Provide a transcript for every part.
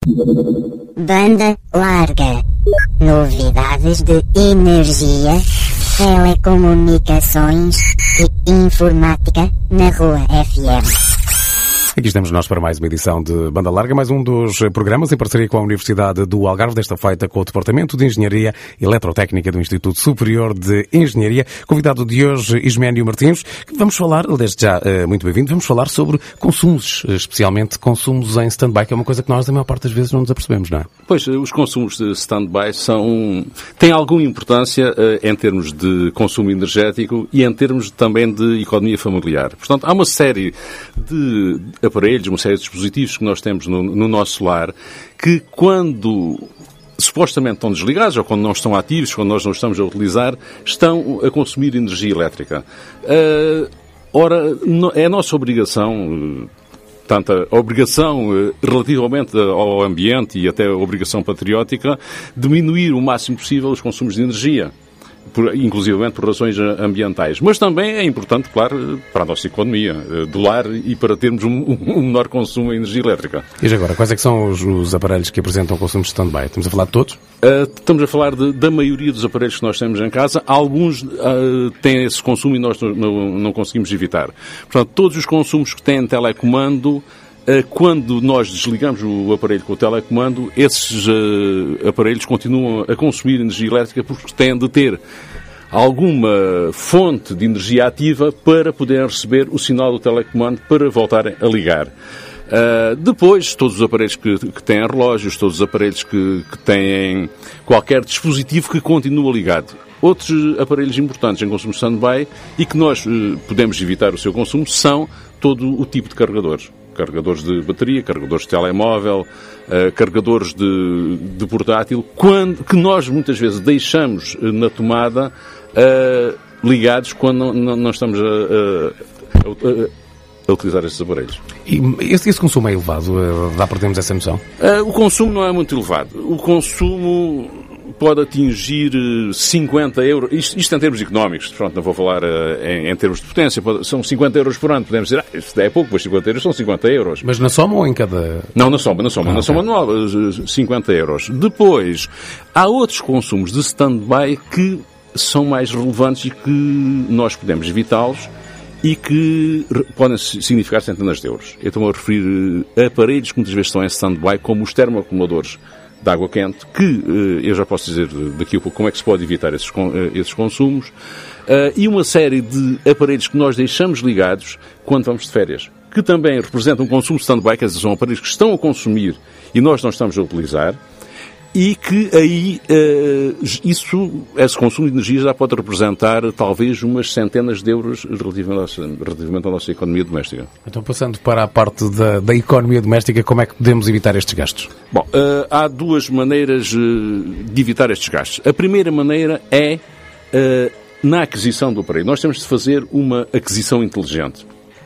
Banda larga. Novidades de energia, telecomunicações e informática na Rua FM. Aqui estamos nós para mais uma edição de Banda Larga, mais um dos programas em parceria com a Universidade do Algarve, desta feita com o Departamento de Engenharia Eletrotécnica do Instituto Superior de Engenharia. Convidado de hoje, Isménio Martins, que vamos falar, desde já muito bem-vindo, vamos falar sobre consumos, especialmente consumos em stand-by, que é uma coisa que nós, a maior parte das vezes, não nos apercebemos, não é? Pois, os consumos de stand-by têm alguma importância em termos de consumo energético e em termos também de economia familiar. Portanto, há uma série de aparelhos, uma série de dispositivos que nós temos no nosso lar que, quando supostamente estão desligados ou quando não estão ativos, quando nós não estamos a utilizar, estão a consumir energia elétrica. Ora, é a nossa obrigação, tanto a obrigação relativamente ao ambiente e até a obrigação patriótica, diminuir o máximo possível os consumos de energia, inclusivamente por razões ambientais. Mas também é importante, claro, para a nossa economia do lar e para termos um menor consumo de energia elétrica. E agora, quais é que são os aparelhos que apresentam consumo de stand-by? Estamos a falar de todos? Estamos a falar da maioria dos aparelhos que nós temos em casa. Alguns têm esse consumo e nós não conseguimos evitar. Portanto, todos os consumos que têm telecomando, quando nós desligamos o aparelho com o telecomando, esses aparelhos continuam a consumir energia elétrica porque têm de ter alguma fonte de energia ativa para poder receber o sinal do telecomando para voltarem a ligar. Depois, todos os aparelhos que têm relógios, todos os aparelhos que têm qualquer dispositivo que continua ligado. Outros aparelhos importantes em consumo stand-by e que nós podemos evitar o seu consumo são todo o tipo de carregadores. Carregadores de bateria, carregadores de telemóvel, carregadores de portátil, que nós muitas vezes deixamos na tomada ligados quando não estamos a utilizar estes aparelhos. E esse consumo é elevado? Dá para termos essa noção? O consumo não é muito elevado. O consumo pode atingir 50 euros, isto em termos económicos, pronto, não vou falar em termos de potência, são 50 euros por ano, podemos dizer, isto é pouco, mas 50 euros são 50 euros. Mas na soma ou em cada... Não, na soma anual, 50 euros. Depois, há outros consumos de stand-by que são mais relevantes e que nós podemos evitá-los e que podem significar centenas de euros. Eu estou a referir a aparelhos que muitas vezes estão em stand-by, como os termoacumuladores de água quente, que eu já posso dizer daqui a pouco como é que se pode evitar esses consumos, e uma série de aparelhos que nós deixamos ligados quando vamos de férias, que também representam um consumo stand-by, quer dizer, são aparelhos que estão a consumir e nós não estamos a utilizar, e que aí esse consumo de energia já pode representar talvez umas centenas de euros relativamente à nossa economia doméstica. Então, passando para a parte da economia doméstica, como é que podemos evitar estes gastos? Bom, há duas maneiras de evitar estes gastos. A primeira maneira é na aquisição do aparelho. Nós temos de fazer uma aquisição inteligente.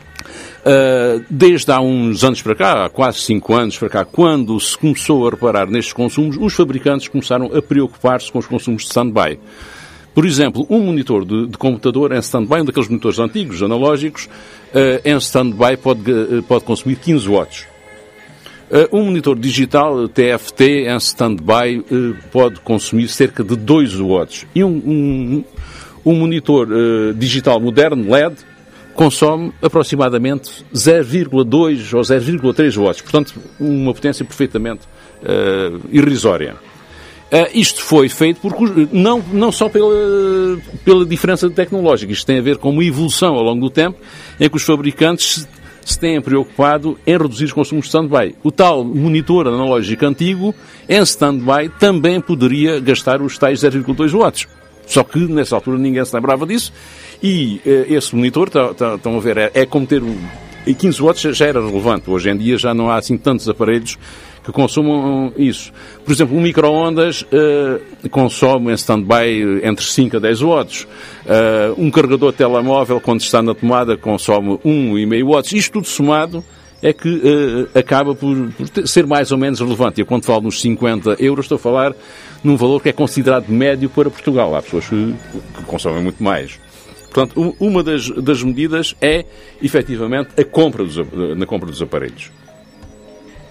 Desde há uns anos para cá, há quase 5 anos para cá, quando se começou a reparar nestes consumos, os fabricantes começaram a preocupar-se com os consumos de stand-by. Por exemplo, um monitor de computador em stand-by, um daqueles monitores antigos, analógicos, em stand-by pode consumir 15 watts. Um monitor digital TFT em stand-by pode consumir cerca de 2 watts. E um monitor digital moderno, LED, consome aproximadamente 0,2 ou 0,3 watts. Portanto, uma potência perfeitamente irrisória. Isto foi feito não só pela diferença tecnológica. Isto tem a ver com uma evolução ao longo do tempo em que os fabricantes se têm preocupado em reduzir os consumos de stand-by. O tal monitor analógico antigo, em stand-by, também poderia gastar os tais 0,2 watts. Só que, nessa altura, ninguém se lembrava disso. E esse monitor, estão a ver, é como ter 15 watts já era relevante. Hoje em dia já não há assim tantos aparelhos que consumam isso. Por exemplo, um micro-ondas consome em stand-by entre 5 a 10 watts. Um carregador de telemóvel, quando está na tomada, consome 1,5 watts. Isto tudo somado é que acaba por ser mais ou menos relevante. E quando falo nos 50 euros, estou a falar num valor que é considerado médio para Portugal. Há pessoas que consomem muito mais. Portanto, uma das medidas é, efetivamente, na compra dos aparelhos.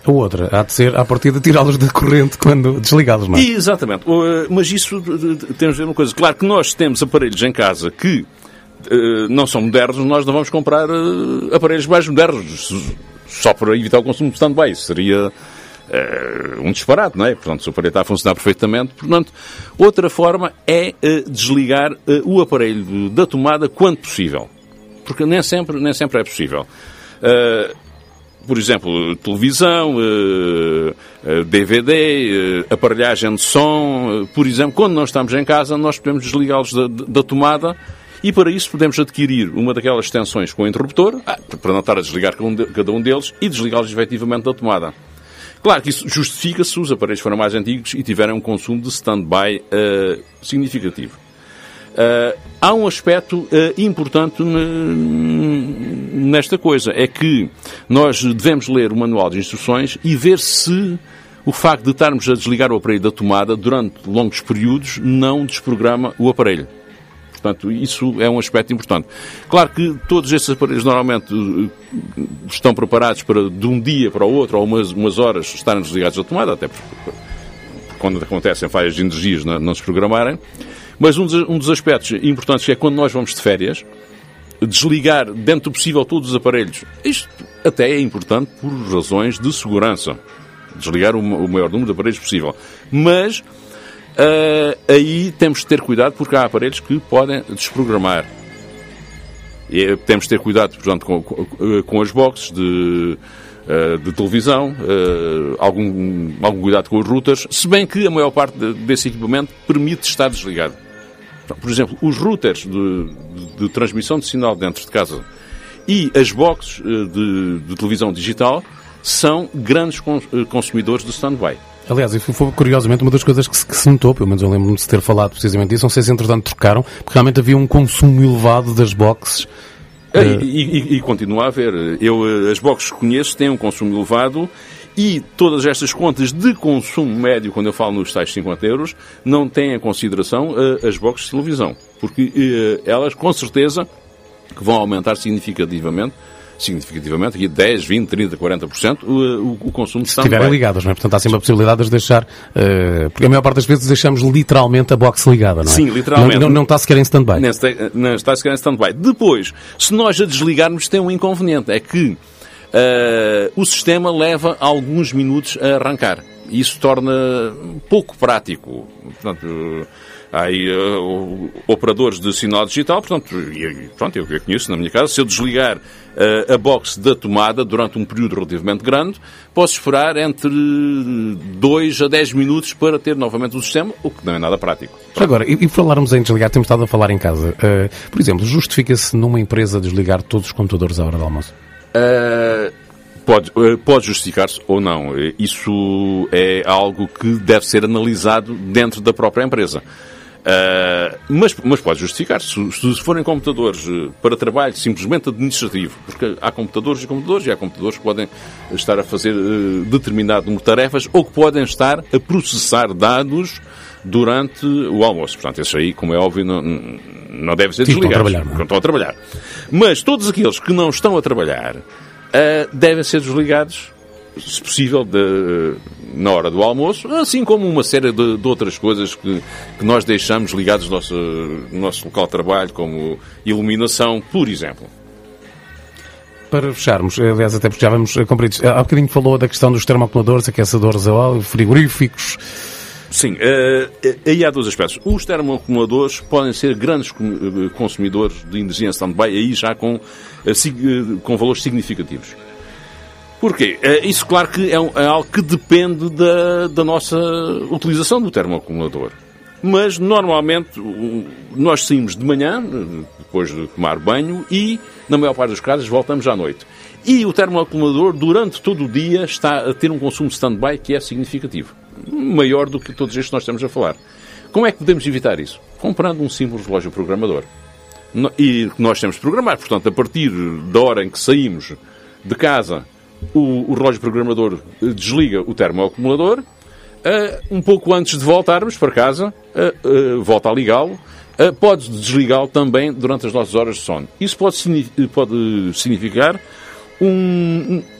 A outra há de ser, à partida, tirá-los da corrente quando desligá-los, não é? Exatamente. Mas isso temos de ver uma coisa. Claro que nós temos aparelhos em casa que não são modernos, nós não vamos comprar aparelhos mais modernos só para evitar o consumo de stand-by. Isso seria um disparate, não é? Portanto, se o aparelho está a funcionar perfeitamente. Portanto, outra forma é desligar o aparelho da tomada quando possível. Porque nem sempre é possível. Por exemplo, televisão, DVD, aparelhagem de som. Por exemplo, quando nós estamos em casa, nós podemos desligá-los da tomada e para isso podemos adquirir uma daquelas extensões com interruptor, para não estar a desligar cada um deles e desligá-los efetivamente da tomada. Claro que isso justifica se os aparelhos forem mais antigos e tiverem um consumo de stand-by significativo. Há um aspecto importante nesta coisa, é que nós devemos ler o manual de instruções e ver se o facto de estarmos a desligar o aparelho da tomada durante longos períodos não desprograma o aparelho. Portanto, isso é um aspecto importante. Claro que todos estes aparelhos normalmente estão preparados para de um dia para o outro, ou umas horas, estarem desligados da tomada, até porque quando acontecem falhas de energias não se programarem. Mas um dos aspectos importantes é quando nós vamos de férias, desligar dentro do possível todos os aparelhos. Isto até é importante por razões de segurança. Desligar o maior número de aparelhos possível. Mas aí temos de ter cuidado porque há aparelhos que podem desprogramar. E temos de ter cuidado, portanto, com as boxes de televisão, algum cuidado com os routers, se bem que a maior parte desse equipamento permite estar desligado. Por exemplo, os routers de transmissão de sinal dentro de casa e as boxes de televisão digital são grandes consumidores de stand-by. Aliás, isso foi curiosamente uma das coisas que se notou, pelo menos eu lembro-me de ter falado precisamente disso, não sei se entretanto trocaram, porque realmente havia um consumo elevado das boxes. E continua a haver. As boxes que conheço têm um consumo elevado e todas estas contas de consumo médio, quando eu falo nos tais 50 euros, não têm em consideração as boxes de televisão. Porque elas, com certeza, que vão aumentar significativamente, aqui 10, 20, 30, 40% o consumo de stand-by. Se estiverem ligadas, não é? Portanto, há sempre a possibilidade de as deixar, porque a maior parte das vezes deixamos literalmente a box ligada, não é? Sim, literalmente. Não está sequer em stand-by. Não está sequer em stand-by. Depois, se nós a desligarmos, tem um inconveniente, é que o sistema leva alguns minutos a arrancar. Isso torna pouco prático. Portanto, há aí operadores de sinal digital, portanto, eu conheço na minha casa, se eu desligar a box da tomada durante um período relativamente grande, posso esperar entre 2 a 10 minutos para ter novamente o sistema, o que não é nada prático. Agora, e falarmos em desligar, temos estado a falar em casa. Por exemplo, justifica-se numa empresa desligar todos os computadores à hora do almoço? Pode justificar-se ou não. Isso é algo que deve ser analisado dentro da própria empresa. Mas pode justificar-se. Se forem computadores para trabalho simplesmente administrativo, porque há computadores e há computadores que podem estar a fazer determinado número de tarefas ou que podem estar a processar dados durante o almoço. Portanto, esses aí, como é óbvio, não devem ser desligados. Não estão a trabalhar. Mas todos aqueles que não estão a trabalhar devem ser desligados, se possível, na hora do almoço, assim como uma série de outras coisas que nós deixamos ligados no nosso local de trabalho, como iluminação, por exemplo. Para fecharmos, aliás, até porque já vamos compreendidos, há bocadinho falou da questão dos termoacumuladores, aquecedores a óleo, frigoríficos. Sim, aí há dois aspectos. Os termoacumuladores podem ser grandes consumidores de energia em stand-by, aí já com valores significativos. Porquê? Isso, claro, que é algo que depende da nossa utilização do termoacumulador. Mas, normalmente, nós saímos de manhã, depois de tomar banho, e, na maior parte dos casos, voltamos à noite. E o termoacumulador, durante todo o dia, está a ter um consumo de stand-by que é significativo. Maior do que todos estes que nós estamos a falar. Como é que podemos evitar isso? Comprando um simples relógio programador. E nós temos de programar. Portanto, a partir da hora em que saímos de casa, o relógio programador desliga o termoacumulador. Um pouco antes de voltarmos para casa, volta a ligá-lo. Pode desligá-lo também durante as nossas horas de sono. Isso pode significar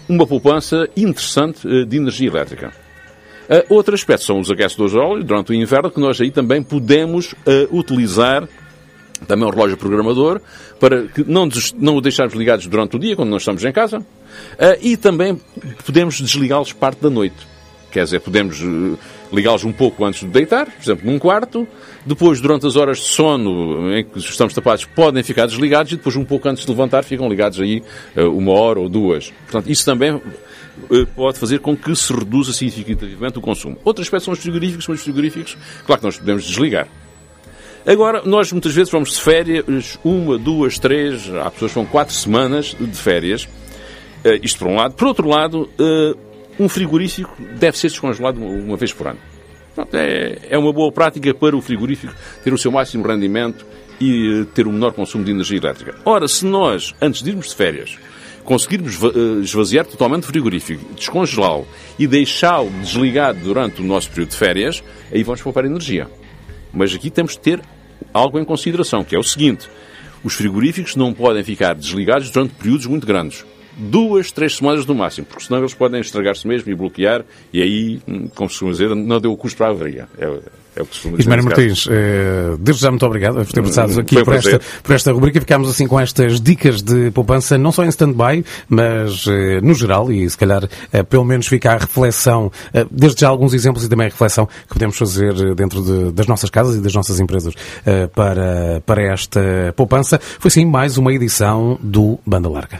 uma poupança interessante de energia elétrica. Outro aspecto são os aquecedores de óleo durante o inverno, que nós aí também podemos utilizar também o relógio programador para que não o deixarmos ligados durante o dia, quando nós estamos em casa, e também podemos desligá-los parte da noite. Quer dizer, podemos ligá-los um pouco antes de deitar, por exemplo, num quarto. Depois, durante as horas de sono em que estamos tapados, podem ficar desligados e depois, um pouco antes de levantar, ficam ligados aí 1 hora ou 2. Portanto, isso também pode fazer com que se reduza significativamente o consumo. Outro aspecto são os frigoríficos. Mas os frigoríficos, claro que nós podemos desligar. Agora, nós muitas vezes vamos de férias, 1, 2, 3, há pessoas que vão 4 semanas de férias. Isto por um lado. Por outro lado, um frigorífico deve ser descongelado uma vez por ano. Pronto, é uma boa prática para o frigorífico ter o seu máximo rendimento e ter o menor consumo de energia elétrica. Ora, se nós, antes de irmos de férias, conseguirmos esvaziar totalmente o frigorífico, descongelá-lo e deixá-lo desligado durante o nosso período de férias, aí vamos poupar energia. Mas aqui temos de ter algo em consideração, que é o seguinte: os frigoríficos não podem ficar desligados durante períodos muito grandes. 2, 3 semanas no máximo, porque senão eles podem estragar-se mesmo e bloquear, e aí, como se costuma dizer, não deu o custo para a avaria. É o que se costuma dizer. Ismael Martins, desde já muito obrigado por ter passado aqui por esta rubrica. Ficámos assim com estas dicas de poupança, não só em stand-by, mas no geral, e se calhar pelo menos fica a reflexão, desde já alguns exemplos e também a reflexão que podemos fazer dentro das nossas casas e das nossas empresas para esta poupança. Foi sim mais uma edição do Banda Larga.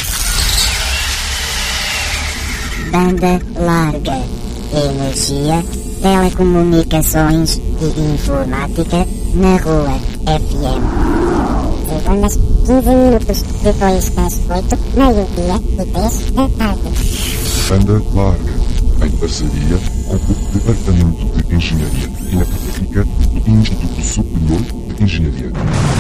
Banda larga. Energia, telecomunicações e informática na Rua FM. Segundas, 15 minutos depois das 8, meio-dia e 10 da tarde. Banda larga. Em parceria com o Departamento de Engenharia Eletrotécnica do Instituto Superior de Engenharia.